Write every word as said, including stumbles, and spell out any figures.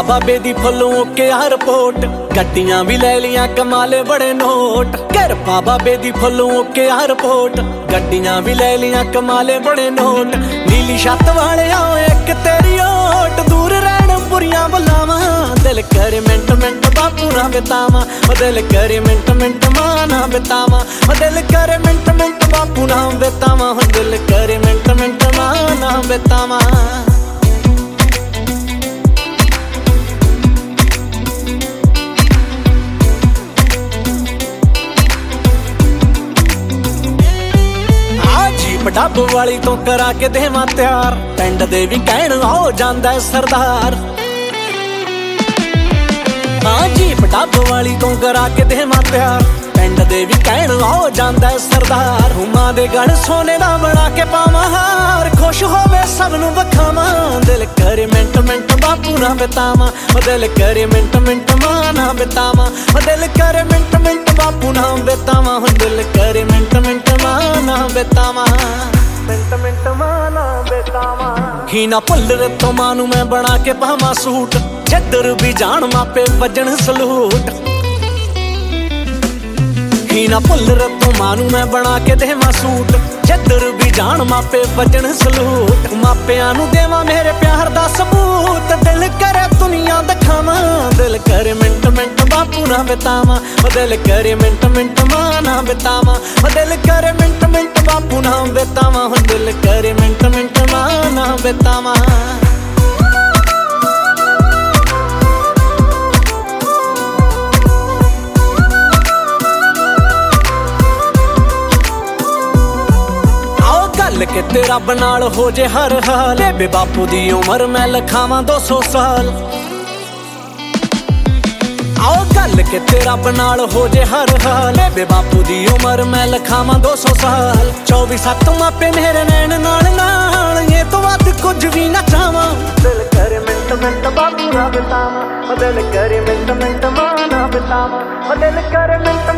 पा बाबे दी फलों के रिपोर्ट, गड्डियां भी ले लिया कमाले बड़े नोट। कृपा बाबे दी फलों के रिपोर्ट, गड्डियां भी ले लिया कमाले बड़े नोट। नीली छत वाले आओ एक तेरी ओट, दूर रहन बुरियां बलावा। दिल करे मिंट मिंट बापू ना बितावा, दिल करे मिंट मिंट मां ना बितावा। दिल करे मिंट मिंट बापू ना बितावा, दिल करे मिंट मिंट मां ना बितावा। डब वाली तो करा के देवा त्यार, पिंड दे भी कहण आओ जांदा सरदार। हाँ जीप डब वाली तो करा के देवा त्यार, पिंड दे भी कहण आओ जांदा सरदार। मां दे गढ़ सोने दा बना के पावां हार, खुश होवे सब नूं वखावां। दिल करे मिंट मिंट बापू ना बितावां, दिल करे मिंट मिंट मां ना बितावां। दिल करे मिंट मिंट बापू ना बितावां, दिल करे मिंट मिंट मां ना बितावां। मिंट मिंट मां ना बितावां। ही ना भुल्ल तो मां नूं मैं बना के पावां सूट, जिधर भी जाण मापे वजन सलूट। ही ना भुल्ल तो मां नूं मैं बना के देवां सूट, जिधर भी जाण मापे वजन सलूट। मापियां नूं देवां मेरे प्यार दा सबूत, दिल करे दुनिया दिखावां। दिल करे मिंट मिंट बापू ना बितावां, दिल करे मिंट मिंट मां ना बितावां। दिल करे मिंट मिंट बापू ना बितावां, दिल करे मिंट मिंट मां ना बितावां। के तेरा बनाल हो जे हर हाल, बेबे बापू दी उम्र मैं लखावां दो सौ साल। आओ गल के तेरा बनाल हो जे हर हाल, बेबे बापू दी उम्र मैं लखावां दो सौ साल। चौबी सत्त मापे मेरे नैन नाल नाल, ये तो वध कुछ भी ना चावां। दिल करे मिंट मिंट बापू ना बितावां, दिल करे मिंट मिंट मां ना बितावां। दिल करे मिंट